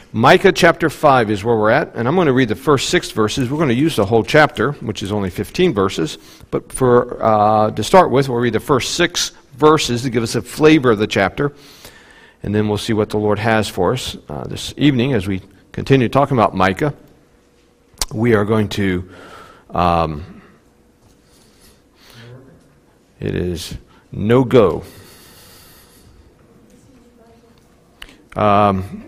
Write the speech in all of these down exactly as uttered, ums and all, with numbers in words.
Micah chapter five is where we're at, and I'm going to read the first six verses. We're going to use the whole chapter, which is only fifteen verses, but for uh, to start with, we'll read the first six verses to give us a flavor of the chapter, and then we'll see what the Lord has for us uh, this evening as we continue talking about Micah. We are going to, um, it is no go. Um,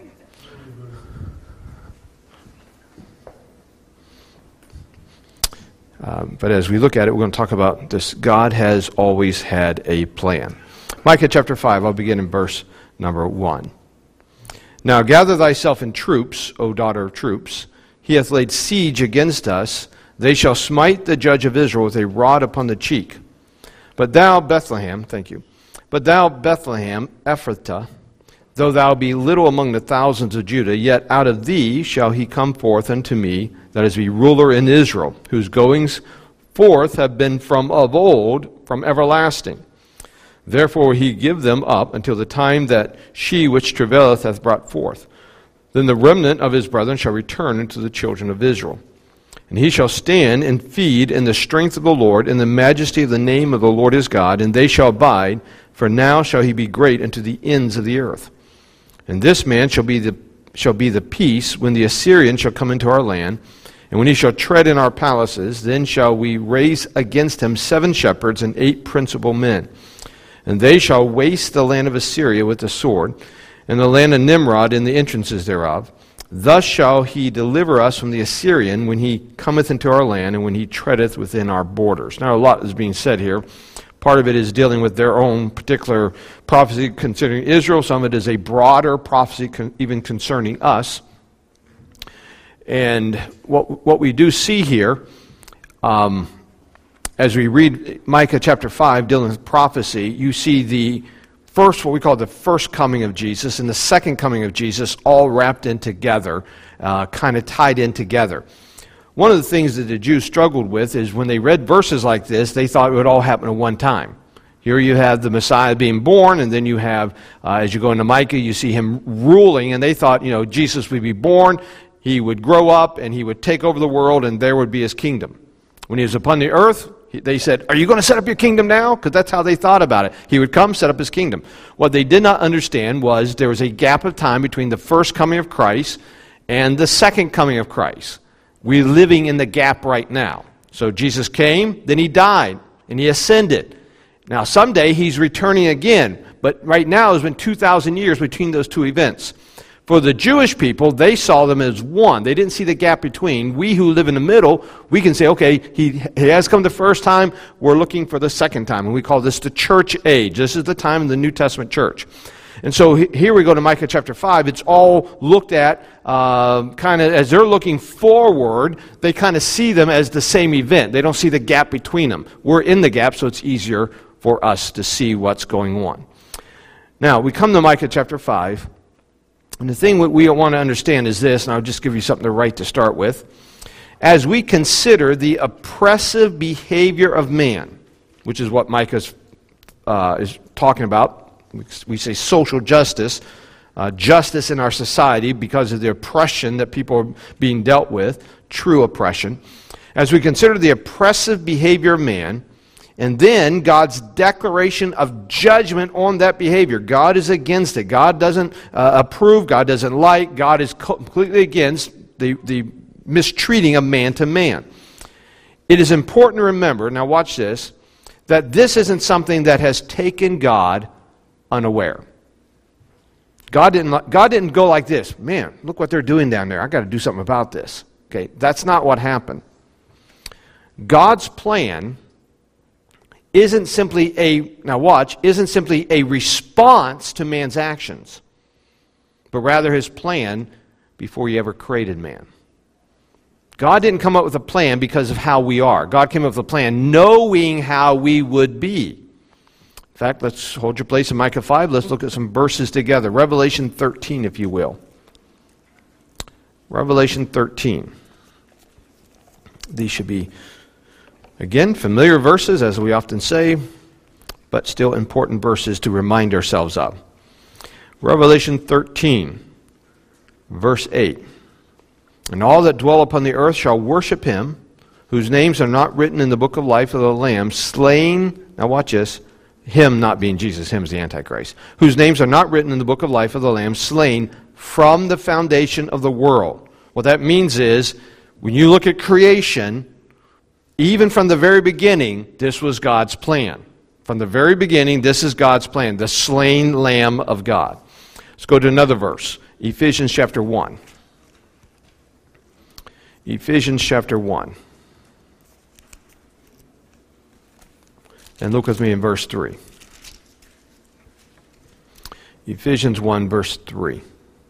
Um, but as we look at it, we're going to talk about this. God has always had a plan. Micah chapter five, I'll begin in verse number one. Now gather thyself in troops, O daughter of troops. He hath laid siege against us. They shall smite the judge of Israel with a rod upon the cheek. But thou, Bethlehem, thank you. But thou, Bethlehem, Ephrathah, though thou be little among the thousands of Judah, yet out of thee shall he come forth unto me, that is, be ruler in Israel, whose goings forth have been from of old, from everlasting. Therefore will he give them up until the time that she which travaileth hath brought forth. Then the remnant of his brethren shall return unto the children of Israel. And he shall stand and feed in the strength of the Lord, in the majesty of the name of the Lord his God, and they shall abide, for now shall he be great unto the ends of the earth. And this man shall be the shall be the peace when the Assyrian shall come into our land, and when he shall tread in our palaces, then shall we raise against him seven shepherds and eight principal men. And they shall waste the land of Assyria with the sword, and the land of Nimrod in the entrances thereof. Thus shall he deliver us from the Assyrian when he cometh into our land, and when he treadeth within our borders. Now a lot is being said here. Part of it is dealing with their own particular prophecy concerning Israel. Some of it is a broader prophecy con- even concerning us. And what what we do see here, um, as we read Micah chapter five, dealing with prophecy, you see the first, what we call the first coming of Jesus, and the second coming of Jesus all wrapped in together, uh, kind of tied in together. One of the things that the Jews struggled with is when they read verses like this, they thought it would all happen at one time. Here you have the Messiah being born, and then you have, uh, as you go into Micah, you see him ruling, and they thought, you know, Jesus would be born, he would grow up, and he would take over the world, and there would be his kingdom. When he was upon the earth, they said, are you going to set up your kingdom now? Because that's how they thought about it. He would come, set up his kingdom. What they did not understand was there was a gap of time between the first coming of Christ and the second coming of Christ. We're living in the gap right now. So Jesus came, then he died, and he ascended. Now someday he's returning again, but right now there's been two thousand years between those two events. For the Jewish people, they saw them as one. They didn't see the gap between. We who live in the middle, we can say, okay, he, he has come the first time, we're looking for the second time. And we call this the church age. This is the time of the New Testament church. And so here we go to Micah chapter five. It's all looked at uh, kind of as they're looking forward, they kind of see them as the same event. They don't see the gap between them. We're in the gap, so it's easier for us to see what's going on. Now, we come to Micah chapter five. And the thing that we want to understand is this, and I'll just give you something to write to start with. As we consider the oppressive behavior of man, which is what Micah uh, is talking about, we say social justice, uh, justice in our society because of the oppression that people are being dealt with, true oppression. As we consider the oppressive behavior of man, and then God's declaration of judgment on that behavior. God is against it. God doesn't uh, approve. God doesn't like. God is completely against the, the mistreating of man to man. It is important to remember, now watch this, that this isn't something that has taken God unaware. God didn't, God didn't go like this. Man, look what they're doing down there. I've got to do something about this. Okay, that's not what happened. God's plan isn't simply a, now watch, isn't simply a response to man's actions, but rather his plan before he ever created man. God didn't come up with a plan because of how we are. God came up with a plan knowing how we would be. In fact, let's hold your place in Micah five. Let's look at some verses together. Revelation thirteen, if you will. Revelation thirteen. These should be, again, familiar verses, as we often say, but still important verses to remind ourselves of. Revelation thirteen, Verse eight. And all that dwell upon the earth shall worship him, whose names are not written in the book of life of the Lamb, slain, now watch this, him not being Jesus, him is the Antichrist, whose names are not written in the book of life of the Lamb, slain from the foundation of the world. What that means is, when you look at creation, even from the very beginning, this was God's plan. From the very beginning, this is God's plan, the slain Lamb of God. Let's go to another verse, Ephesians chapter one. Ephesians chapter one. And look with me in verse three. Ephesians one, verse three.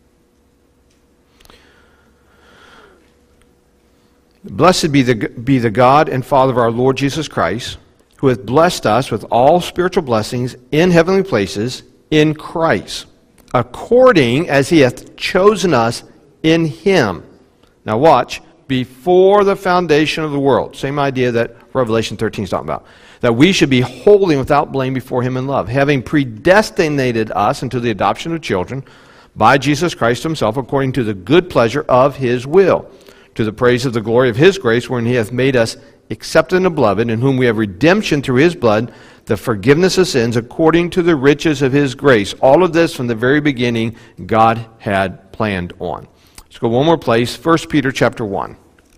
Blessed be the, be the God and Father of our Lord Jesus Christ, who hath blessed us with all spiritual blessings in heavenly places in Christ, according as he hath chosen us in him. Now watch, before the foundation of the world. Same idea that Revelation thirteen is talking about. That we should be holy and without blame before him in love, having predestinated us into the adoption of children by Jesus Christ himself, according to the good pleasure of his will, to the praise of the glory of his grace, wherein he hath made us accepted in the beloved, in whom we have redemption through his blood, the forgiveness of sins, according to the riches of his grace. All of this from the very beginning God had planned on. Let's go one more place, First Peter chapter one.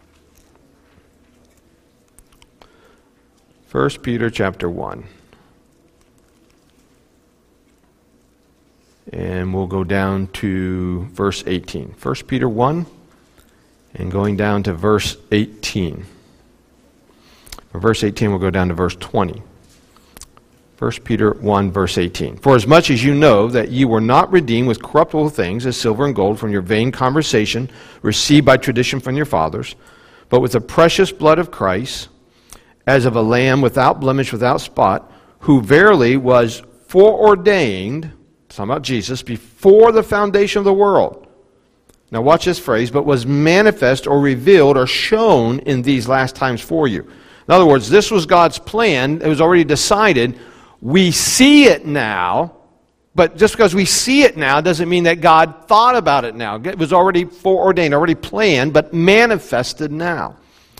First Peter chapter one. And we'll go down to verse eighteen. First Peter one, and going down to verse eighteen. From verse eighteen, we'll go down to verse twenty. First Peter one, verse eighteen. For as much as you know that ye were not redeemed with corruptible things, as silver and gold, from your vain conversation, received by tradition from your fathers, but with the precious blood of Christ, as of a lamb without blemish, without spot, who verily was foreordained, talking about Jesus, before the foundation of the world. Now watch this phrase, but was manifest or revealed or shown in these last times for you. In other words, this was God's plan. It was already decided. We see it now, but just because we see it now doesn't mean that God thought about it now. It was already foreordained, already planned, but manifested now.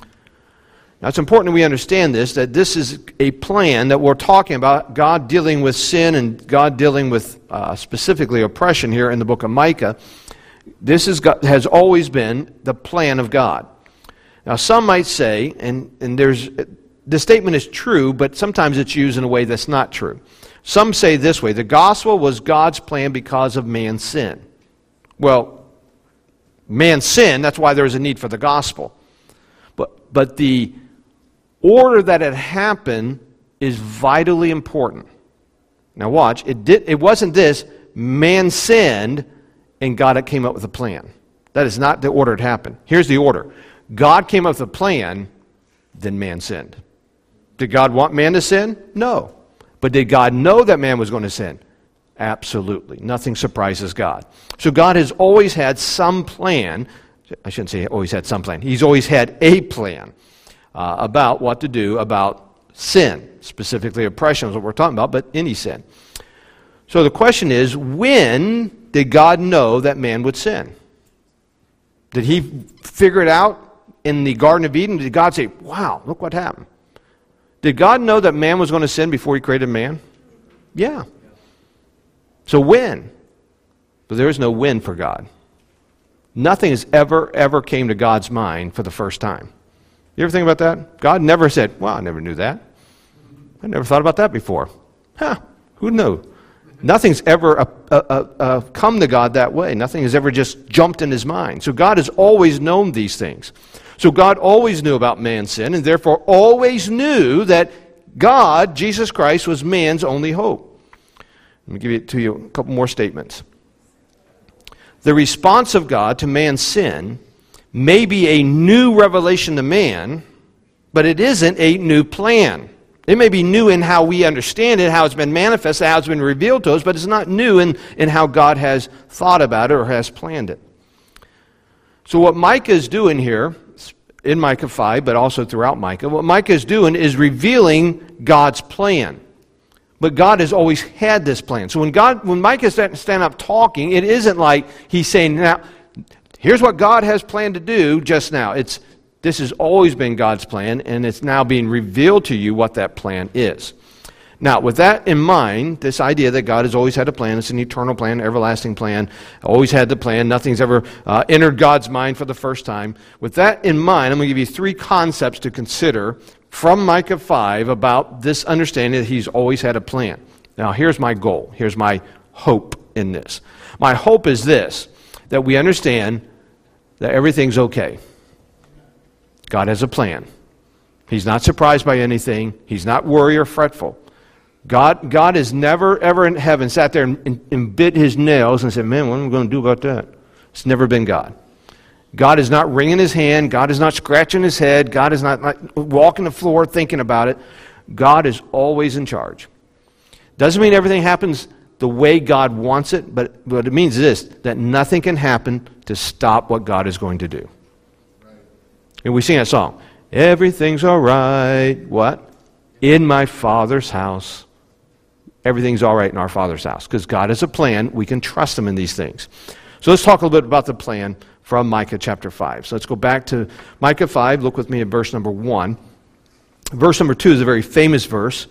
Now, it's important that we understand this, that this is a plan that we're talking about, God dealing with sin and God dealing with uh, specifically oppression here in the book of Micah. This is, has always been the plan of God. Now, some might say, and, and there's, the statement is true, but sometimes it's used in a way that's not true. Some say this way, the gospel was God's plan because of man's sin. Well, man's sin, that's why there is a need for the gospel. But, but the order that it happened is vitally important. Now watch, it, did, it wasn't this, man sinned and God came up with a plan. That is not the order it happened. Here's the order. God came up with a plan, then man sinned. Did God want man to sin? No. But did God know that man was going to sin? Absolutely. Nothing surprises God. So God has always had some plan. I shouldn't say always had some plan. He's always had a plan uh, about what to do about sin. Specifically oppression is what we're talking about, but any sin. So the question is, when did God know that man would sin? Did he figure it out in the Garden of Eden? Did God say, wow, look what happened? Did God know that man was going to sin before he created man? Yeah. So when? But there is no when for God. Nothing has ever, ever came to God's mind for the first time. You ever think about that? God never said, well, I never knew that. I never thought about that before. Huh, who knew? Nothing's ever uh, uh, uh, come to God that way. Nothing has ever just jumped in his mind. So God has always known these things. So God always knew about man's sin, and therefore always knew that God, Jesus Christ, was man's only hope. Let me give it to you a couple more statements. The response of God to man's sin may be a new revelation to man, but it isn't a new plan. It may be new in how we understand it, how it's been manifested, how it's been revealed to us, but it's not new in, in how God has thought about it or has planned it. So what Micah is doing here, in Micah five, but also throughout Micah, what Micah is doing is revealing God's plan. But God has always had this plan. So when God, when Micah is stand up talking, it isn't like he's saying, now, Here's what God has planned to do just now. It's This has always been God's plan, and it's now being revealed to you what that plan is. Now, with that in mind, this idea that God has always had a plan, it's an eternal plan, everlasting plan, always had the plan, nothing's ever uh, entered God's mind for the first time. With that in mind, I'm going to give you three concepts to consider from Micah five about this understanding that he's always had a plan. Now, here's my goal. Here's my hope in this. My hope is this, that we understand that everything's okay. God has a plan. He's not surprised by anything. He's not worried or fretful. God, God has never, ever in heaven sat there and, and, and bit his nails and said, man, what am I going to do about that? It's never been God. God is not wringing his hand. God is not scratching his head. God is not, not walking the floor thinking about it. God is always in charge. Doesn't mean everything happens the way God wants it, but what it means is this, that nothing can happen to stop what God is going to do. Right. And we sing that song, everything's all right, what? In my Father's house. Everything's all right in our Father's house. Because God has a plan. We can trust him in these things. So let's talk a little bit about the plan from Micah chapter five. So let's go back to Micah five. Look with me at verse number one. Verse number two is a very famous verse.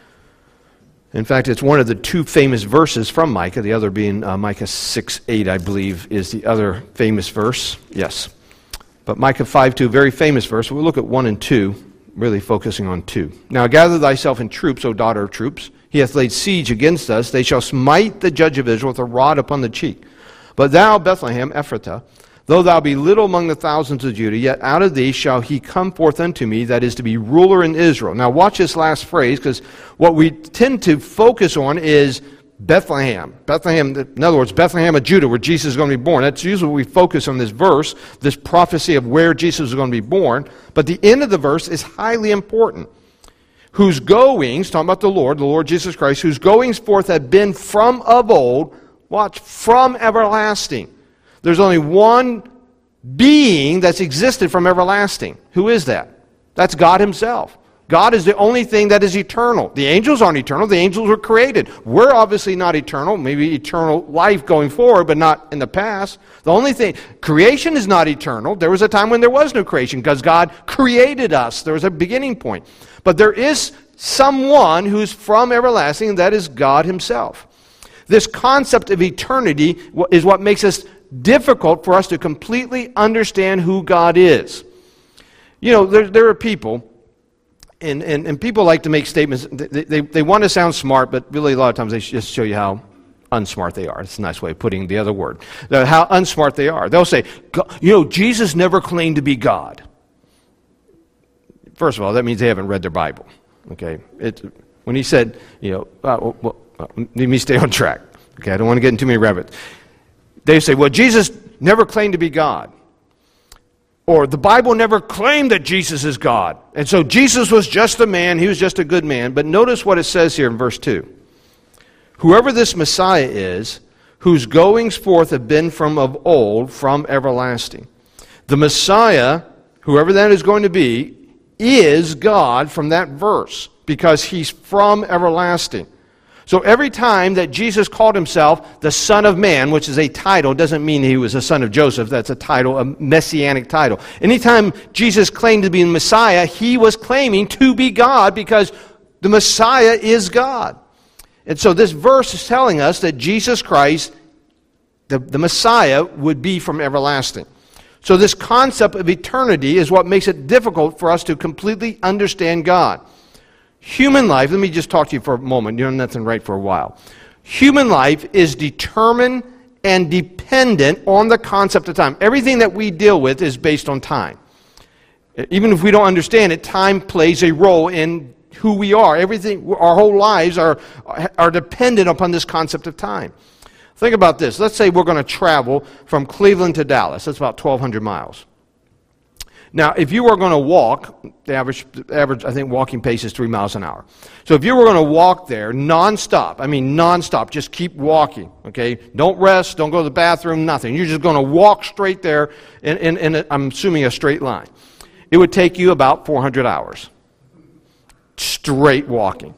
In fact, it's one of the two famous verses from Micah. The other being uh, Micah six eight, I believe, is the other famous verse. Yes. But Micah five two, very famous verse. We'll look at one and two, really focusing on two. Now gather thyself in troops, O daughter of troops. He hath laid siege against us. They shall smite the judge of Israel with a rod upon the cheek. But thou, Bethlehem, Ephratah, though thou be little among the thousands of Judah, yet out of thee shall he come forth unto me, that is to be ruler in Israel. Now watch this last phrase, because what we tend to focus on is Bethlehem. Bethlehem, in other words, Bethlehem of Judah, where Jesus is going to be born. That's usually what we focus on this verse, this prophecy of where Jesus is going to be born. But the end of the verse is highly important. Whose goings, talking about the Lord, the Lord Jesus Christ, whose goings forth have been from of old, watch, from everlasting. There's only one being that's existed from everlasting. Who is that? That's God himself. God is the only thing that is eternal. The angels aren't eternal. The angels were created. We're obviously not eternal. Maybe eternal life going forward, but not in the past. The only thing, creation is not eternal. There was a time when there was no creation because God created us. There was a beginning point. But there is someone who's from everlasting, and that is God himself. This concept of eternity is what makes it difficult for us to completely understand who God is. You know, there, there are people, and, and, and people like to make statements, they, they, they want to sound smart, but really a lot of times they just show you how unsmart they are. It's a nice way of putting the other word. How unsmart they are. They'll say, you know, Jesus never claimed to be God. First of all, that means they haven't read their Bible. Okay, it, when he said, you know, uh, well, uh, let me stay on track. Okay, I don't want to get into too many rabbits. They say, well, Jesus never claimed to be God. Or the Bible never claimed that Jesus is God. And so Jesus was just a man, he was just a good man. But notice what it says here in verse two. Whoever this Messiah is, whose goings forth have been from of old, from everlasting. The Messiah, whoever that is going to be, is God from that verse, because he's from everlasting. So every time that Jesus called himself the Son of Man, which is a title, doesn't mean he was a son of Joseph. That's a title, a messianic title. Anytime Jesus claimed to be the Messiah, he was claiming to be God because the Messiah is God. And so this verse is telling us that Jesus Christ, the, the Messiah, would be from everlasting. So this concept of eternity is what makes it difficult for us to completely understand God. Human life, let me just talk to you for a moment. You're nothing right for a while. Human life is determined and dependent on the concept of time. Everything that we deal with is based on time. Even if we don't understand it, time plays a role in who we are. Everything, our whole lives are, are dependent upon this concept of time. Think about this. Let's say we're going to travel from Cleveland to Dallas. That's about twelve hundred miles. Now, if you were going to walk, the average, the average, I think, walking pace is three miles an hour. So if you were going to walk there nonstop, I mean nonstop, just keep walking, okay? Don't rest, don't go to the bathroom, nothing. You're just going to walk straight there in, in, in a, I'm assuming, a straight line. It would take you about four hundred hours. Straight walking.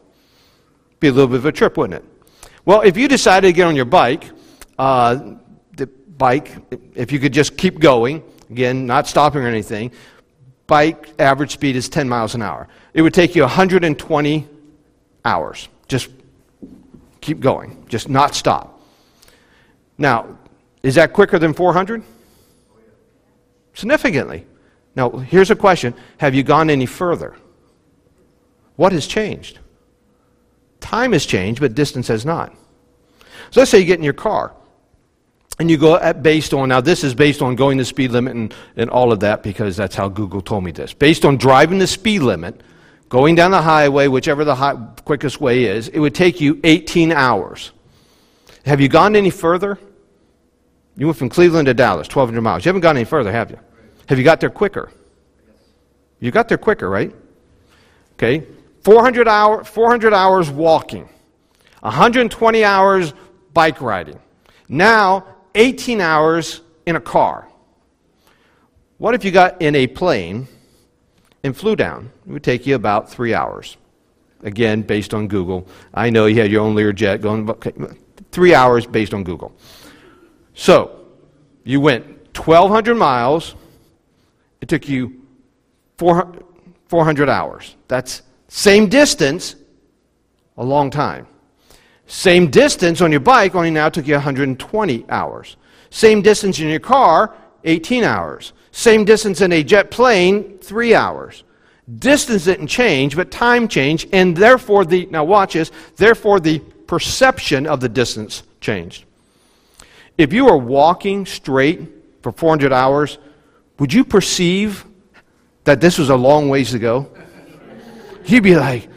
Be a little bit of a trip, wouldn't it? Well, if you decided to get on your bike, uh, the bike, if you could just keep going, again, not stopping or anything, bike average speed is ten miles an hour. It would take you one hundred twenty hours. Just keep going. Just not stop. Now, is that quicker than four hundred? Significantly. Now, here's a question. Have you gone any further? What has changed? Time has changed, but distance has not. So let's say you get in your car, and you go at based on, now this is based on going the speed limit and, and all of that, because that's how Google told me this. Based on driving the speed limit, going down the highway, whichever the high, quickest way is, it would take you eighteen hours. Have you gone any further? You went from Cleveland to Dallas, twelve hundred miles. You haven't gone any further, have you? Have you got there quicker? You got there quicker, right? Okay. four hundred, hour, four hundred hours walking. one hundred twenty hours bike riding. Now, eighteen hours in a car. What if you got in a plane and flew down? It would take you about three hours. Again, based on Google. I know you had your own Learjet going, okay, three hours based on Google. So, you went twelve hundred miles. It took you four hundred hours. That's same distance, a long time. Same distance on your bike only now took you one hundred twenty hours. Same distance in your car, eighteen hours. Same distance in a jet plane, three hours. Distance didn't change, but time changed, and therefore the, now watch this, therefore the perception of the distance changed. If you were walking straight for four hundred hours, would you perceive that this was a long ways to go? You'd be like,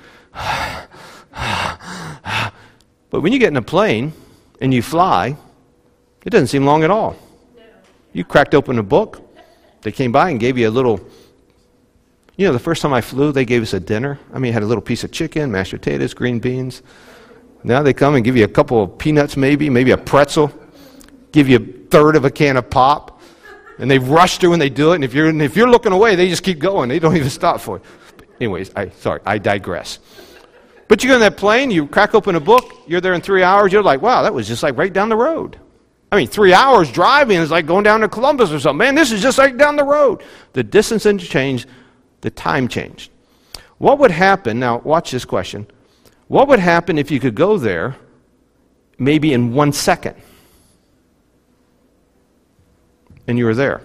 but when you get in a plane and you fly, it doesn't seem long at all. You cracked open a book. They came by and gave you a little, you know, the first time I flew, they gave us a dinner. I mean, it had a little piece of chicken, mashed potatoes, green beans. Now they come and give you a couple of peanuts maybe, maybe a pretzel, give you a third of a can of pop, and they rush through when they do it, and if you're, and if you're looking away, they just keep going. They don't even stop for it. But anyways, I sorry, I digress. But you go in that plane, you crack open a book, you're there in three hours, you're like, wow, that was just like right down the road. I mean, three hours driving is like going down to Columbus or something. Man, this is just like down the road. The distance didn't change, the time changed. What would happen, now watch this question, what would happen if you could go there maybe in one second? And you were there.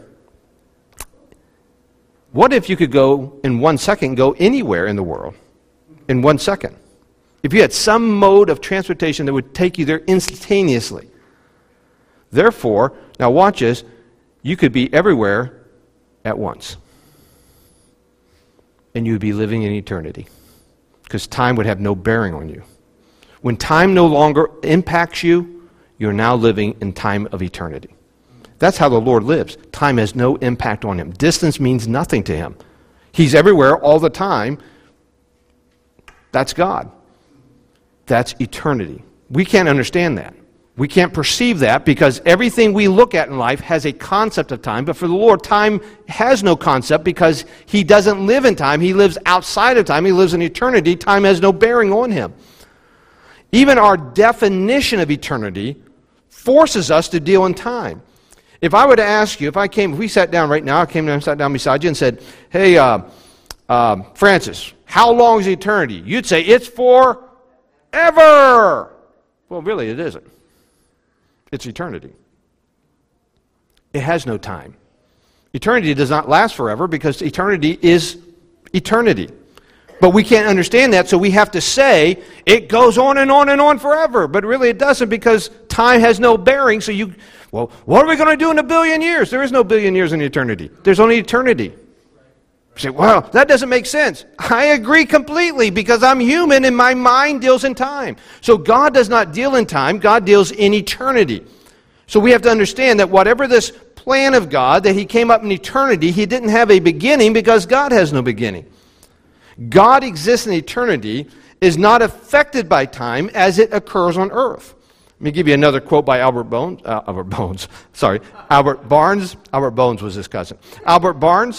What if you could go in one second, go anywhere in the world in one second? If you had some mode of transportation that would take you there instantaneously. Therefore, now watch this, you could be everywhere at once. And you would be living in eternity. Because time would have no bearing on you. When time no longer impacts you, you're now living in time of eternity. That's how the Lord lives. Time has no impact on him. Distance means nothing to him. He's everywhere all the time. That's God. That's eternity. We can't understand that. We can't perceive that because everything we look at in life has a concept of time. But for the Lord, time has no concept because he doesn't live in time. He lives outside of time. He lives in eternity. Time has no bearing on him. Even our definition of eternity forces us to deal in time. If I were to ask you, if I came, if we sat down right now, I came down and sat down beside you and said, hey, uh, uh, Francis, how long is eternity? You'd say, it's forever. Well, really, it isn't. It's eternity. It has no time. Eternity does not last forever because eternity is eternity. But we can't understand that, so we have to say it goes on and on and on forever. But really it doesn't because time has no bearing. So you, well, what are we going to do in a billion years? There is no billion years in eternity. There's only eternity. You say, well, that doesn't make sense. I agree completely because I'm human and my mind deals in time. So God does not deal in time. God deals in eternity. So we have to understand that whatever this plan of God, that he came up in eternity, he didn't have a beginning because God has no beginning. God exists in eternity, is not affected by time as it occurs on earth. Let me give you another quote by Albert Bones. Uh, Albert Bones, sorry, Albert Barnes. Albert Bones was his cousin. Albert Barnes.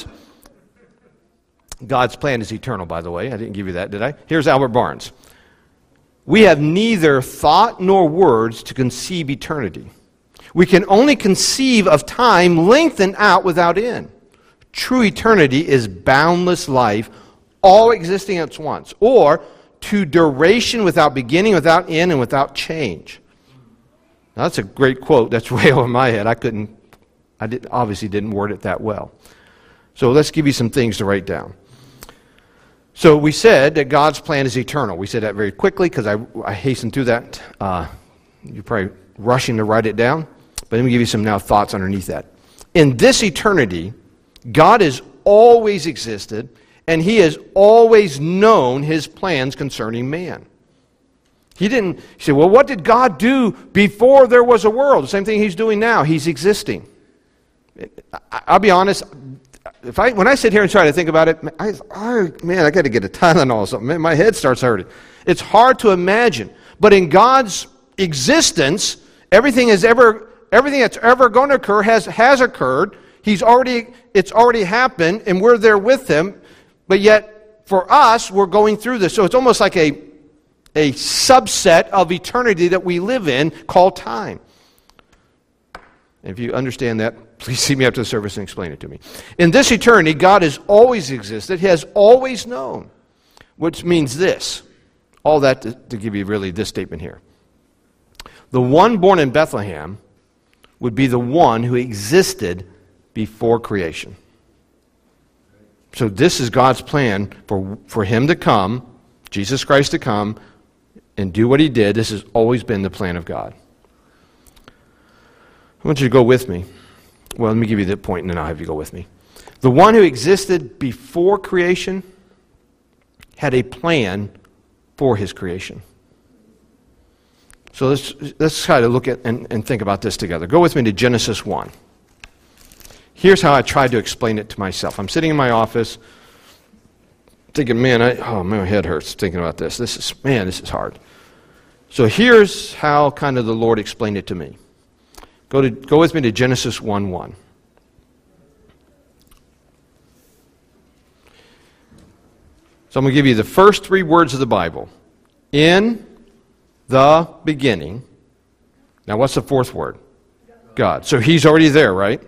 God's plan is eternal, by the way. I didn't give you that, did I? Here's Albert Barnes. We have neither thought nor words to conceive eternity. We can only conceive of time lengthened out without end. True eternity is boundless life, all existing at once, or to duration without beginning, without end, and without change. Now, that's a great quote. That's way over my head. I couldn't, I did, obviously didn't word it that well. So let's give you some things to write down. So we said that God's plan is eternal. We said that very quickly because I, I hastened through that. Uh, you're probably rushing to write it down. But let me give you some now thoughts underneath that. In this eternity, God has always existed, and He has always known His plans concerning man. He didn't say, well, what did God do before there was a world? The same thing He's doing now. He's existing. I'll be honest, if I when I sit here and try to think about it, I, oh, man, I got to get a Tylenol or something. Man, my head starts hurting. It's hard to imagine. But in God's existence, everything is ever everything that's ever going to occur has has occurred. He's already it's already happened, and we're there with Him. But yet, for us, we're going through this. So it's almost like a a subset of eternity that we live in called time. If you understand that, please see me after the service and explain it to me. In this eternity, God has always existed. He has always known. Which means this. All that to, to give you really this statement here. The one born in Bethlehem would be the one who existed before creation. So this is God's plan for, for Him to come, Jesus Christ to come, and do what He did. This has always been the plan of God. I want you to go with me. Well, let me give you the point, and then I'll have you go with me. The one who existed before creation had a plan for His creation. So let's, let's try to look at and, and think about this together. Go with me to Genesis one. Here's how I tried to explain it to myself. I'm sitting in my office thinking, man, I, oh, my head hurts thinking about this. This is, man, this is hard. So here's how kind of the Lord explained it to me. Go to go with me to Genesis one one. So I'm going to give you the first three words of the Bible. In the beginning. Now what's the fourth word? God. So He's already there, right?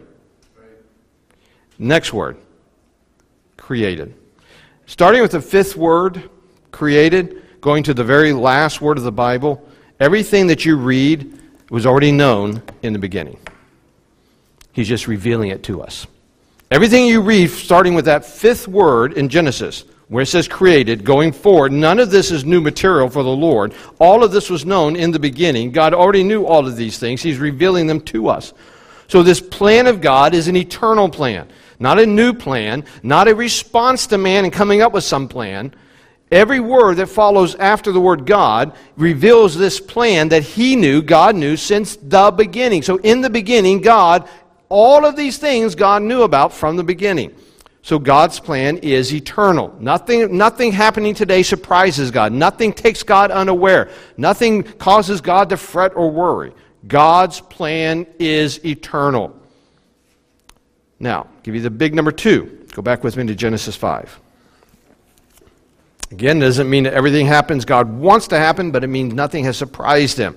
Next word. Created. Starting with the fifth word, created, going to the very last word of the Bible, everything that you read was already known in the beginning. He's just revealing it to us. Everything you read, starting with that fifth word in Genesis, where it says created, going forward, none of this is new material for the Lord. All of this was known in the beginning. God already knew all of these things. He's revealing them to us. So this plan of God is an eternal plan, not a new plan, not a response to man and coming up with some plan. Every word that follows after the word God reveals this plan that He knew, God knew, since the beginning. So in the beginning, God, all of these things God knew about from the beginning. So God's plan is eternal. Nothing, nothing happening today surprises God. Nothing takes God unaware. Nothing causes God to fret or worry. God's plan is eternal. Now, give you the big number two. Go back with me to Genesis five. Again, doesn't mean that everything happens God wants to happen, but it means nothing has surprised Him.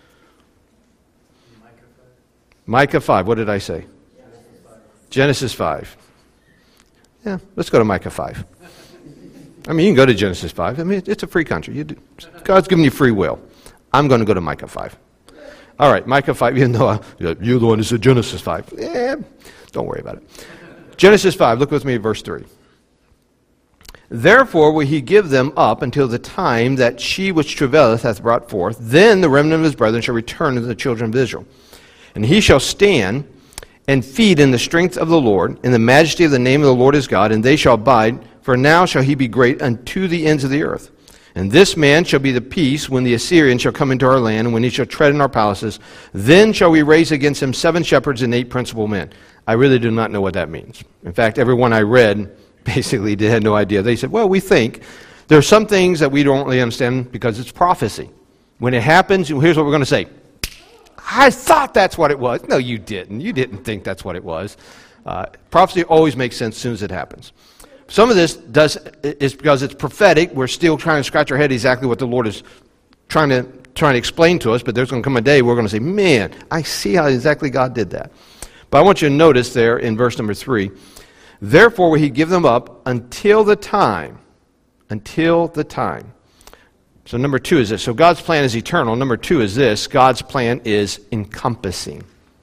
Micah five. Micah five. What did I say? Genesis five. Genesis five. Yeah, let's go to Micah five. I mean, you can go to Genesis five. I mean, it's a free country. You do. God's given you free will. I'm going to go to Micah five. All right, Micah five, even though I, you're the one who said Genesis five. Yeah, don't worry about it. Genesis five, look with me at verse three. Therefore will He give them up until the time that she which travaileth hath brought forth. Then the remnant of His brethren shall return to the children of Israel. And He shall stand and feed in the strength of the Lord, in the majesty of the name of the Lord his God, and they shall abide, for now shall He be great unto the ends of the earth. And this man shall be the peace when the Assyrian shall come into our land, and when he shall tread in our palaces. Then shall we raise against him seven shepherds and eight principal men. I really do not know what that means. In fact, everyone I read basically had no idea. They said, well, we think. There are some things that we don't really understand because it's prophecy. When it happens, here's what we're going to say. I thought that's what it was. No, you didn't. You didn't think that's what it was. Uh, prophecy always makes sense as soon as it happens. Some of this does is because it's prophetic. We're still trying to scratch our head exactly what the Lord is trying to trying to explain to us, but there's going to come a day we're going to say, man, I see how exactly God did that. But I want you to notice there in verse number three, therefore will he give them up until the time, until the time. So number two is this. So God's plan is eternal. Number two is this. God's plan is encompassing.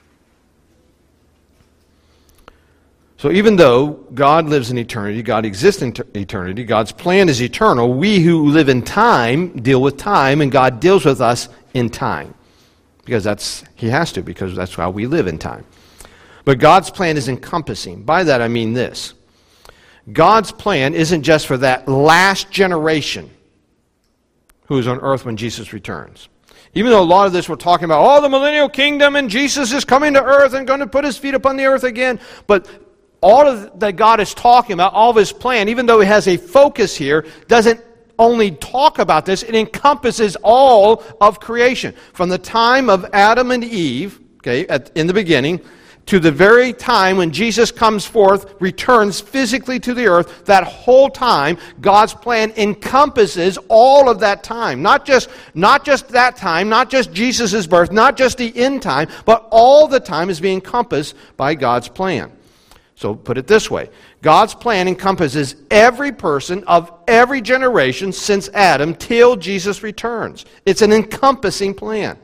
So even though God lives in eternity, God exists in eternity, God's plan is eternal, we who live in time deal with time, and God deals with us in time. Because that's, he has to, because that's how we live in time. But God's plan is encompassing. By that I mean this. God's plan isn't just for that last generation who is on earth when Jesus returns. Even though a lot of this we're talking about, oh, the millennial kingdom and Jesus is coming to earth and going to put his feet upon the earth again. But all of that God is talking about, all of his plan, even though he has a focus here, doesn't only talk about this, it encompasses all of creation. From the time of Adam and Eve, okay, at, in the beginning, to the very time when Jesus comes forth, returns physically to the earth, that whole time, God's plan encompasses all of that time. Not just, not just that time, not just Jesus' birth, not just the end time, but all the time is being encompassed by God's plan. So put it this way. God's plan encompasses every person of every generation since Adam till Jesus returns. It's an encompassing plan.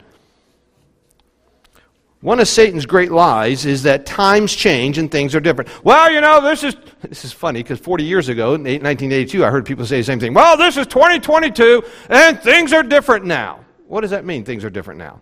One of Satan's great lies is that times change and things are different. Well, you know, this is this is funny because forty years ago, in nineteen eighty-two, I heard people say the same thing. Well, this is twenty twenty-two and things are different now. What does that mean, things are different now?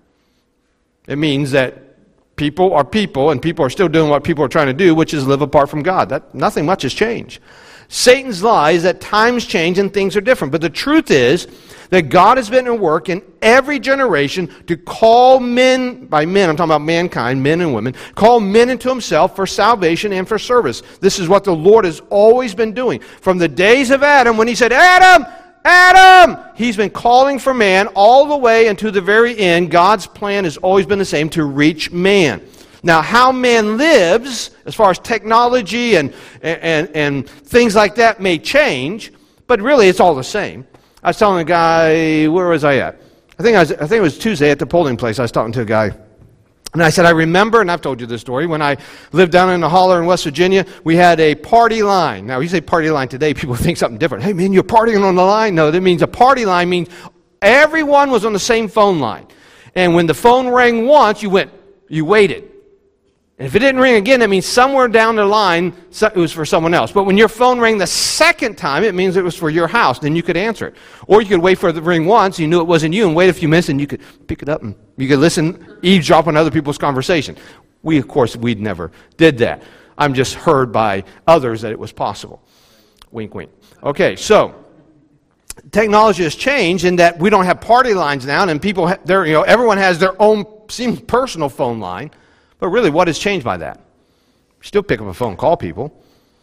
It means that people are people, and people are still doing what people are trying to do, which is live apart from God. That nothing much has changed. Satan's lie is that times change and things are different. But the truth is that God has been at work in every generation to call men, by men, I'm talking about mankind, men and women, call men into himself for salvation and for service. This is what the Lord has always been doing. From the days of Adam, when he said, Adam, Adam! He's been calling for man all the way until the very end. God's plan has always been the same, to reach man. Now, how man lives, as far as technology and, and, and things like that may change, but really it's all the same. I was telling a guy, where was I at? I think I, was, I think it was Tuesday at the polling place. I was talking to a guy. And I said, I remember, and I've told you this story, when I lived down in the holler in West Virginia, we had a party line. Now, you say party line today, people think something different. Hey, man, you're partying on the line? No, that means a party line means everyone was on the same phone line. And when the phone rang once, you went, you waited. And if it didn't ring again, that means somewhere down the line, it was for someone else. But when your phone rang the second time, it means it was for your house. Then you could answer it. Or you could wait for it to ring once, you knew it wasn't you, and wait a few minutes, and you could pick it up, and you could listen, eavesdrop on other people's conversation. We, of course, we'd never did that. I'm just heard by others that it was possible. Wink, wink. Okay, so technology has changed in that we don't have party lines now, and people, ha- you know, everyone has their own, seems personal phone line. But really, what has changed by that? Still pick up a phone, call people.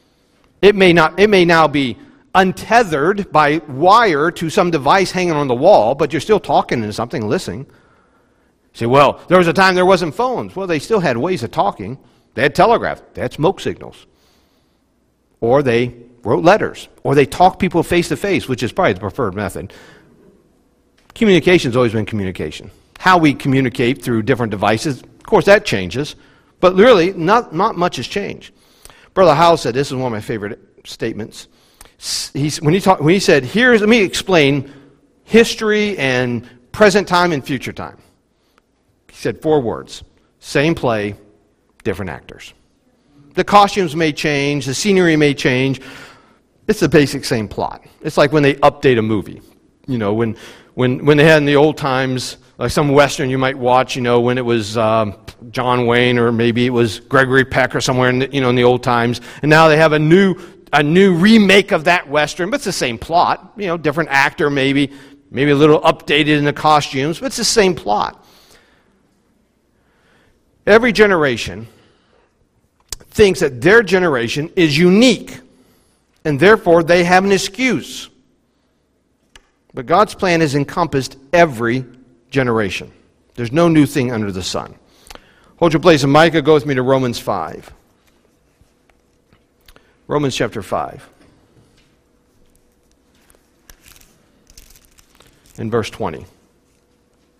It may not. It may now be untethered by wire to some device hanging on the wall, but you're still talking to something, listening. You say, well, there was a time there wasn't phones. Well, they still had ways of talking. They had telegraph. They had smoke signals. Or they wrote letters. Or they talked people face to face, which is probably the preferred method. Communication's always been communication. How we communicate through different devices, of course, that changes, but really, not, not much has changed. Brother Howell said, this is one of my favorite statements. He, when, he talk, when he said, here's, let me explain history and present time and future time. He said four words: same play, different actors. The costumes may change, the scenery may change. It's the basic same plot. It's like when they update a movie. You know, when, when, when they had in the old times, like some Western you might watch, you know, when it was um, John Wayne, or maybe it was Gregory Peck or somewhere in the, you know, in the old times. And now they have a new a new remake of that Western, but it's the same plot. You know, different actor maybe, maybe a little updated in the costumes, but it's the same plot. Every generation thinks that their generation is unique, and therefore they have an excuse. But God's plan has encompassed every generation. There's no new thing under the sun. Hold your place in Micah. Go with me to Romans five. Romans chapter five. In verse twenty.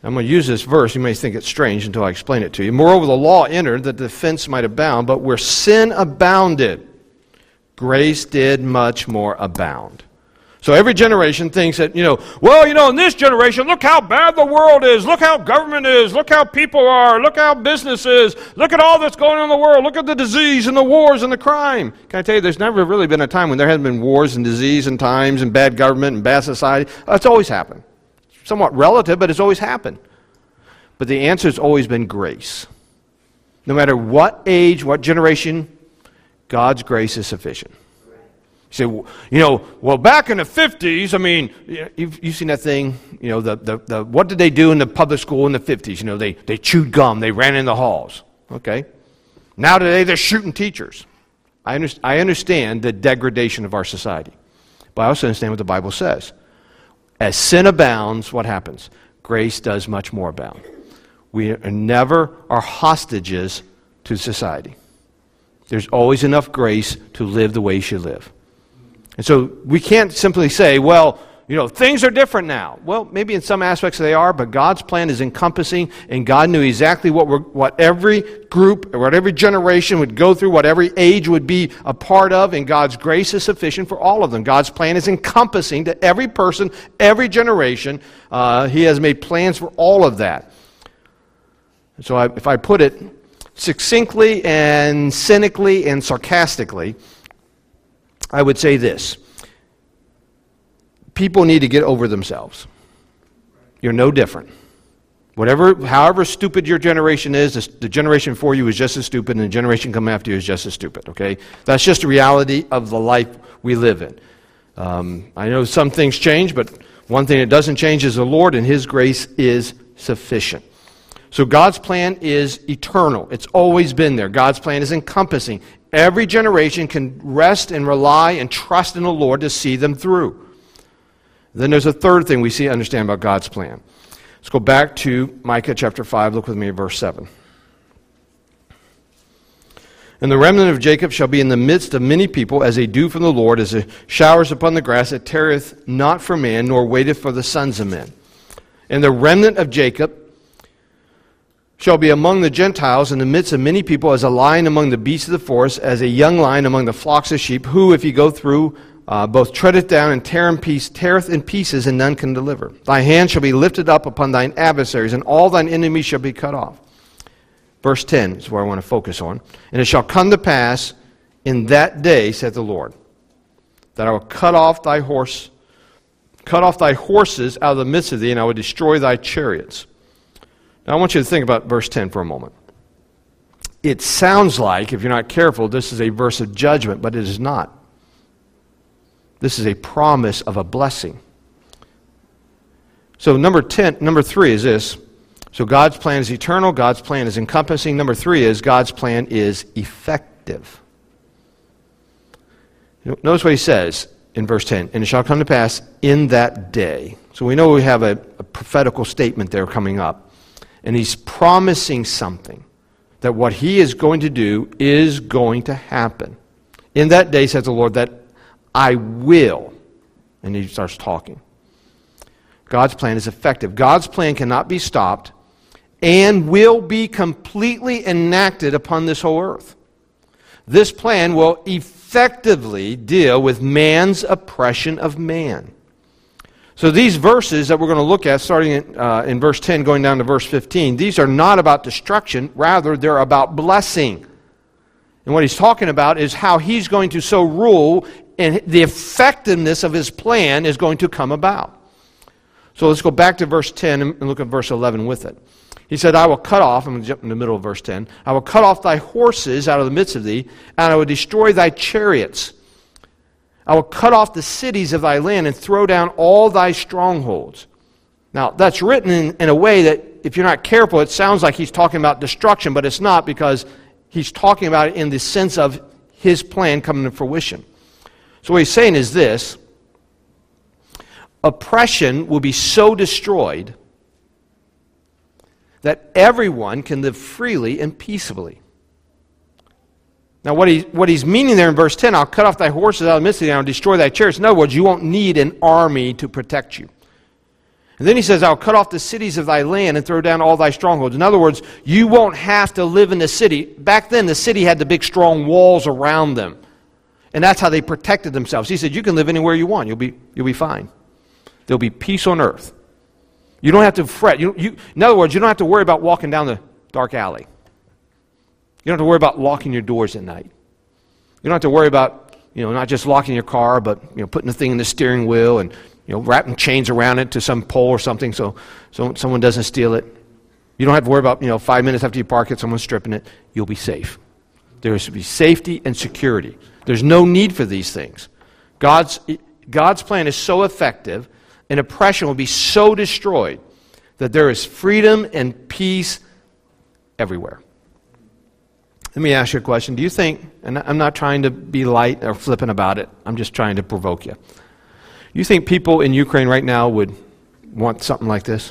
I'm going to use this verse. You may think it's strange until I explain it to you. Moreover, the law entered that the offense might abound, but where sin abounded, grace did much more abound. So every generation thinks that, you know, well, you know, in this generation, look how bad the world is. Look how government is. Look how people are. Look how business is. Look at all that's going on in the world. Look at the disease and the wars and the crime. Can I tell you, there's never really been a time when there hasn't been wars and disease and times and bad government and bad society. It's always happened. Somewhat relative, but it's always happened. But the answer has always been grace. No matter what age, what generation, God's grace is sufficient. You say, well, you know, well, back in the fifties, I mean, you've, you've seen that thing, you know, the, the, the what did they do in the public school in the fifties? You know, they, they chewed gum, they ran in the halls. Okay. Now today, they're shooting teachers. I, under, I understand the degradation of our society. But I also understand what the Bible says. As sin abounds, what happens? Grace does much more abound. We are never are hostages to society. There's always enough grace to live the way you should live. And so we can't simply say, well, you know, things are different now. Well, maybe in some aspects they are, but God's plan is encompassing, and God knew exactly what we're, what every group, or what every generation would go through, what every age would be a part of, and God's grace is sufficient for all of them. God's plan is encompassing to every person, every generation. Uh, he has made plans for all of that. So I, if I put it succinctly and cynically and sarcastically, I would say this. People need to get over themselves. You're no different. Whatever, however stupid your generation is, the generation before you is just as stupid, and the generation coming after you is just as stupid, okay? That's just the reality of the life we live in. Um, I know some things change, but one thing that doesn't change is the Lord, and His grace is sufficient. So God's plan is eternal. It's always been there. God's plan is encompassing. Every generation can rest and rely and trust in the Lord to see them through. Then there's a third thing we see understand about God's plan. Let's go back to Micah chapter five. Look with me at verse seven. And the remnant of Jacob shall be in the midst of many people, as a dew from the Lord, as the showers upon the grass, that tarrieth not for man, nor waiteth for the sons of men. And the remnant of Jacob shall be among the Gentiles in the midst of many people, as a lion among the beasts of the forest, as a young lion among the flocks of sheep, who, if you go through, uh, both treadeth down and tear in piece, teareth in pieces, and none can deliver. Thy hand shall be lifted up upon thine adversaries, and all thine enemies shall be cut off. Verse ten is where I want to focus on. And it shall come to pass in that day, saith the Lord, that I will cut off thy horse, cut off thy horses out of the midst of thee, and I will destroy thy chariots. Now, I want you to think about verse ten for a moment. It sounds like, if you're not careful, this is a verse of judgment, but it is not. This is a promise of a blessing. So number ten, number three is this. So God's plan is eternal. God's plan is encompassing. Number three is God's plan is effective. Notice what he says in verse ten. And it shall come to pass in that day. So we know we have a, a prophetical statement there coming up. And he's promising something. That what he is going to do is going to happen. In that day, says the Lord, that I will. And he starts talking. God's plan is effective. God's plan cannot be stopped and will be completely enacted upon this whole earth. This plan will effectively deal with man's oppression of man. So these verses that we're going to look at, starting in, uh, in verse ten, going down to verse fifteen, these are not about destruction. Rather, they're about blessing. And what he's talking about is how he's going to so rule, and the effectiveness of his plan is going to come about. So let's go back to verse ten and look at verse eleven with it. He said, I will cut off, I'm going to jump in the middle of verse ten, I will cut off thy horses out of the midst of thee, and I will destroy thy chariots. I will cut off the cities of thy land and throw down all thy strongholds. Now, that's written in, in a way that, if you're not careful, it sounds like he's talking about destruction, but it's not, because he's talking about it in the sense of his plan coming to fruition. So what he's saying is this: oppression will be so destroyed that everyone can live freely and peaceably. Now, what, he, what he's meaning there in verse ten, I'll cut off thy horses out of the midst of thee, and I'll destroy thy chariots. In other words, you won't need an army to protect you. And then he says, I'll cut off the cities of thy land and throw down all thy strongholds. In other words, you won't have to live in the city. Back then, the city had the big strong walls around them. And that's how they protected themselves. He said, you can live anywhere you want. You'll be, you'll be fine. There'll be peace on earth. You don't have to fret. You, you, in other words, you don't have to worry about walking down the dark alley. You don't have to worry about locking your doors at night. You don't have to worry about, you know, not just locking your car, but, you know, putting the thing in the steering wheel and, you know, wrapping chains around it to some pole or something so, so someone doesn't steal it. You don't have to worry about, you know, five minutes after you park it, someone stripping it. You'll be safe. There should be safety and security. There's no need for these things. God's, God's plan is so effective, and oppression will be so destroyed that there is freedom and peace everywhere. Let me ask you a question. Do you think, and I'm not trying to be light or flippant about it, I'm just trying to provoke you. You think people in Ukraine right now would want something like this?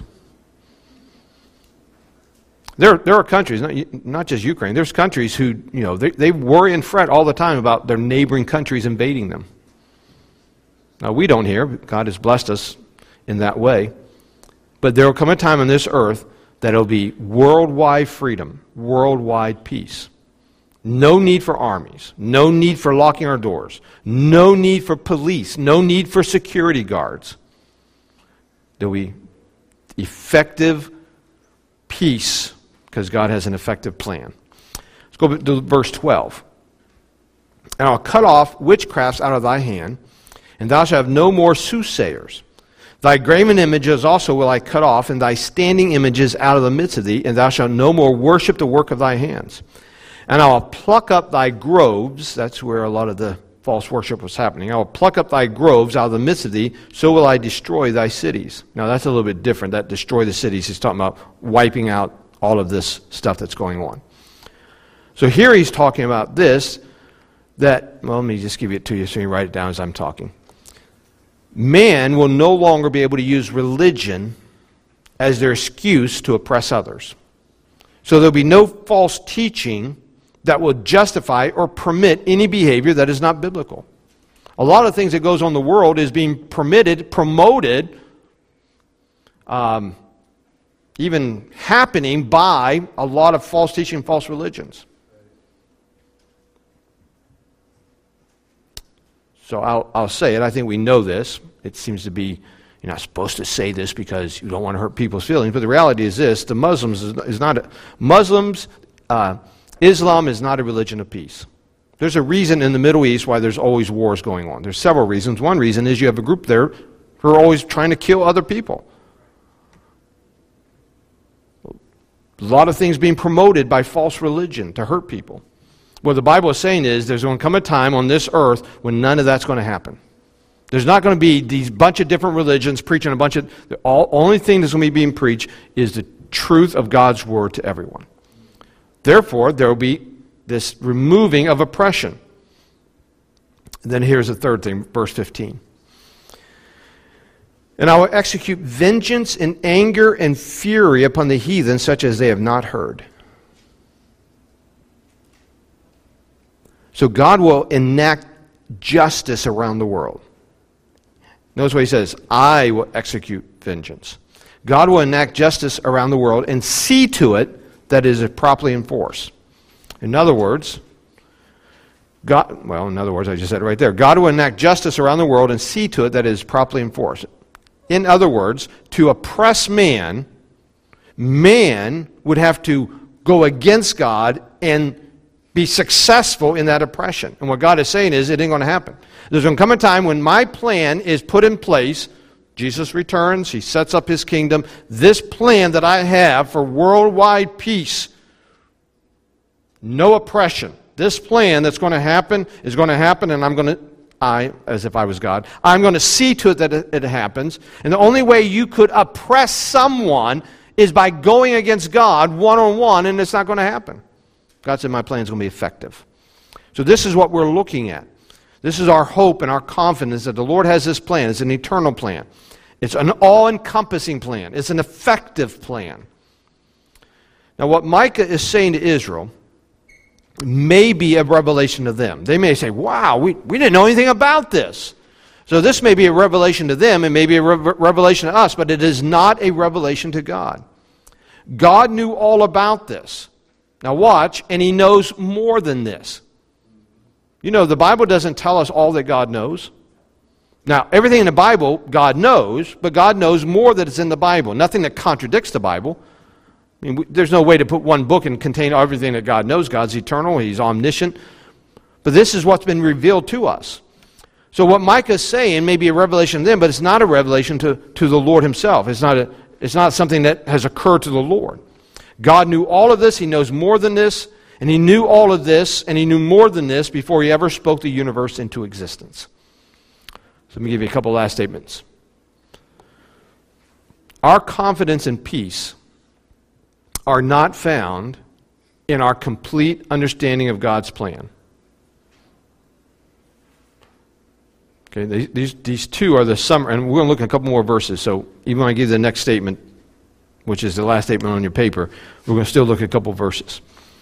There, there are countries, not, not just Ukraine, there's countries who, you know, they, they worry and fret all the time about their neighboring countries invading them. Now, we don't here. God has blessed us in that way. But there will come a time on this earth that it will be worldwide freedom, worldwide peace. No need for armies, no need for locking our doors, no need for police, no need for security guards. There will be effective peace because God has an effective plan. Let's go to verse twelve. And I'll cut off witchcrafts out of thy hand, and thou shalt have no more soothsayers. Thy graven images also will I cut off, and thy standing images out of the midst of thee, and thou shalt no more worship the work of thy hands. And I will pluck up thy groves. That's where a lot of the false worship was happening. I will pluck up thy groves out of the midst of thee, so will I destroy thy cities. Now that's a little bit different. That destroy the cities, he's talking about wiping out all of this stuff that's going on. So here he's talking about this, that, well, let me just give it to you so you write it down as I'm talking. Man will no longer be able to use religion as their excuse to oppress others. So there'll be no false teaching that will justify or permit any behavior that is not biblical. A lot of things that goes on in the world is being permitted, promoted, um, even happening by a lot of false teaching and false religions. So I'll, I'll say it. I think we know this. It seems to be, you're not supposed to say this because you don't want to hurt people's feelings. But the reality is this: the Muslims is, is not a, Muslims, uh, Islam is not a religion of peace. There's a reason in the Middle East why there's always wars going on. There's several reasons. One reason is you have a group there who are always trying to kill other people. A lot of things being promoted by false religion to hurt people. What the Bible is saying is there's going to come a time on this earth when none of that's going to happen. There's not going to be these bunch of different religions preaching a bunch of... The all, only thing that's going to be being preached is the truth of God's word to everyone. Therefore, there will be this removing of oppression. And then here's the third thing, verse fifteen. And I will execute vengeance and anger and fury upon the heathen, such as they have not heard. So God will enact justice around the world. Notice what he says, I will execute vengeance. God will enact justice around the world and see to it that it is properly enforced. In other words, God, well, in other words, I just said it right there. God will enact justice around the world and see to it that it is properly enforced. In other words, to oppress man, man would have to go against God and be successful in that oppression. And what God is saying is it ain't going to happen. There's going to come a time when my plan is put in place. Jesus returns. He sets up his kingdom. This plan that I have for worldwide peace, no oppression. This plan that's going to happen is going to happen, and I'm going to, I, as if I was God, I'm going to see to it that it, it happens. And the only way you could oppress someone is by going against God one-on-one, and it's not going to happen. God said my plan is going to be effective. So this is what we're looking at. This is our hope and our confidence that the Lord has this plan. It's an eternal plan. It's an all-encompassing plan. It's an effective plan. Now what Micah is saying to Israel may be a revelation to them. They may say, wow, we, we didn't know anything about this. So this may be a revelation to them, and maybe a re- revelation to us, but it is not a revelation to God. God knew all about this. Now watch, and He knows more than this. You know, the Bible doesn't tell us all that God knows. Now, everything in the Bible, God knows, but God knows more that is in the Bible. Nothing that contradicts the Bible. I mean, there's no way to put one book and contain everything that God knows. God's eternal. He's omniscient. But this is what's been revealed to us. So what Micah is saying may be a revelation to them, but it's not a revelation to, to the Lord Himself. It's not, a, it's not something that has occurred to the Lord. God knew all of this. He knows more than this. And He knew all of this, and He knew more than this before He ever spoke the universe into existence. So let me give you a couple last statements. Our confidence and peace are not found in our complete understanding of God's plan. Okay, these, these two are the summary, and we're going to look at a couple more verses, so even when I give the next statement, which is the last statement on your paper, we're going to still look at a couple verses.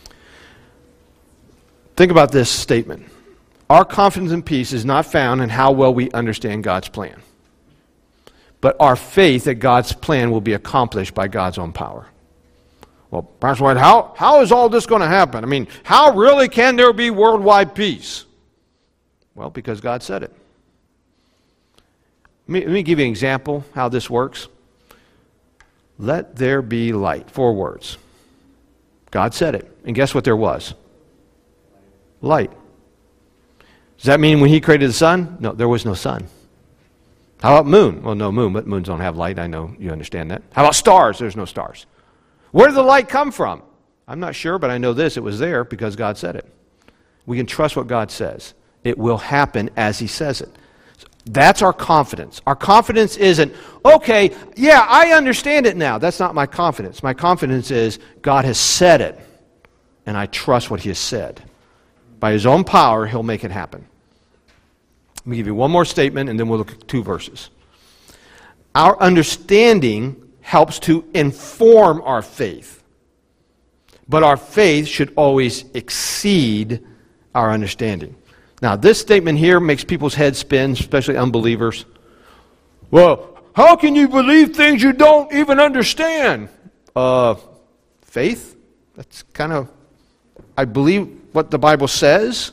Think about this statement. Our confidence and peace is not found in how well we understand God's plan, but our faith that God's plan will be accomplished by God's own power. Well, Pastor White, how, how is all this going to happen? I mean, how really can there be worldwide peace? Well, because God said it. Let me, let me give you an example how this works. Let there be light. Four words. God said it. And guess what there was? Light. Does that mean when He created the sun? No, there was no sun. How about moon? Well, no moon, but moons don't have light. I know you understand that. How about stars? There's no stars. Where did the light come from? I'm not sure, but I know this. It was there because God said it. We can trust what God says. It will happen as He says it. That's our confidence. Our confidence isn't, okay, yeah, I understand it now. That's not my confidence. My confidence is God has said it, and I trust what He has said. By His own power, He'll make it happen. Let me give you one more statement, and then we'll look at two verses. Our understanding helps to inform our faith, but our faith should always exceed our understanding. Now, this statement here makes people's heads spin, especially unbelievers. Well, how can you believe things you don't even understand? Uh, faith? That's kind of, I believe what the Bible says.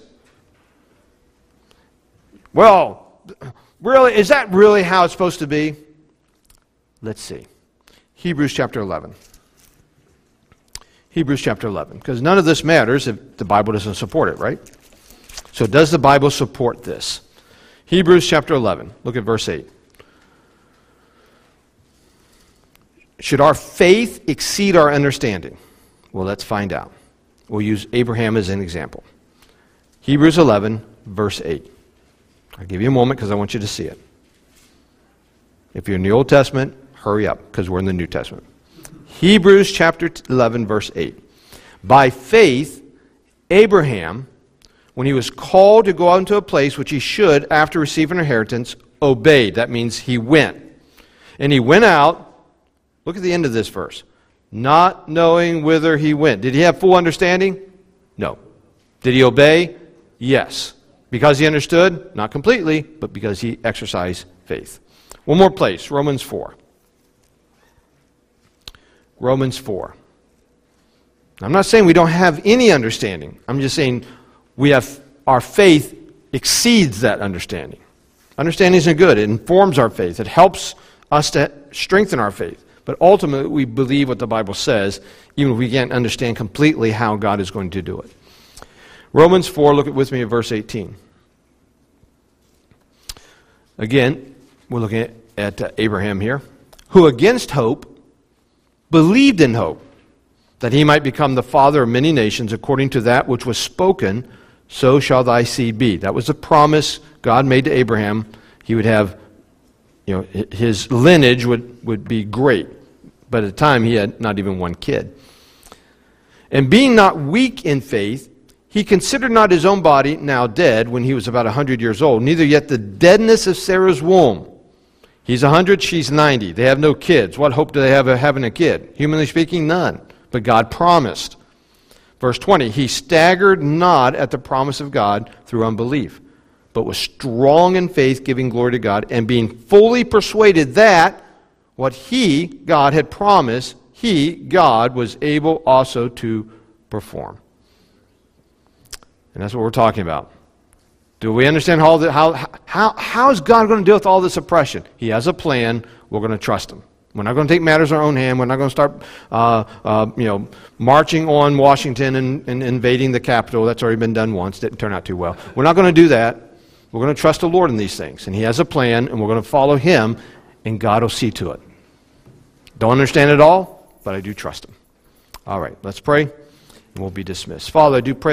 Well, really, is that really how it's supposed to be? Let's see. Hebrews chapter eleven. Hebrews chapter eleven. Because none of this matters if the Bible doesn't support it, right? So does the Bible support this? Hebrews chapter eleven. Look at verse eight. Should our faith exceed our understanding? Well, let's find out. We'll use Abraham as an example. Hebrews eleven, verse eight. I'll give you a moment because I want you to see it. If you're in the Old Testament, hurry up because we're in the New Testament. Hebrews chapter eleven, verse eight. By faith, Abraham, when he was called to go out into a place which he should, after receiving inheritance, obeyed. That means he went. And he went out, look at the end of this verse, not knowing whither he went. Did he have full understanding? No. Did he obey? Yes. Because he understood? Not completely, but because he exercised faith. One more place, Romans four. Romans four. I'm not saying we don't have any understanding. I'm just saying we have, our faith exceeds that understanding. Understanding isn't good. It informs our faith. It helps us to strengthen our faith. But ultimately, we believe what the Bible says, even if we can't understand completely how God is going to do it. Romans four, look with me at verse eighteen. Again, we're looking at, at uh, Abraham here, who against hope believed in hope, that he might become the father of many nations, according to that which was spoken, so shall thy seed be. That was a promise God made to Abraham. He would have, you know, his lineage would, would be great. But at the time, he had not even one kid. And being not weak in faith, he considered not his own body now dead when he was about a hundred years old, neither yet the deadness of Sarah's womb. He's a hundred, she's ninety. They have no kids. What hope do they have of having a kid? Humanly speaking, none. But God promised. Verse twenty, he staggered not at the promise of God through unbelief, but was strong in faith, giving glory to God, and being fully persuaded that what he, God, had promised, he, God, was able also to perform. And that's what we're talking about. Do we understand how, how, how, how is God going to deal with all this oppression? He has a plan. We're going to trust him. We're not going to take matters in our own hand. We're not going to start uh, uh, you know, marching on Washington and, and invading the Capitol. That's already been done once. Didn't turn out too well. We're not going to do that. We're going to trust the Lord in these things. And he has a plan, and we're going to follow him, and God will see to it. Don't understand it all, but I do trust him. All right, let's pray, and we'll be dismissed. Father, I do pray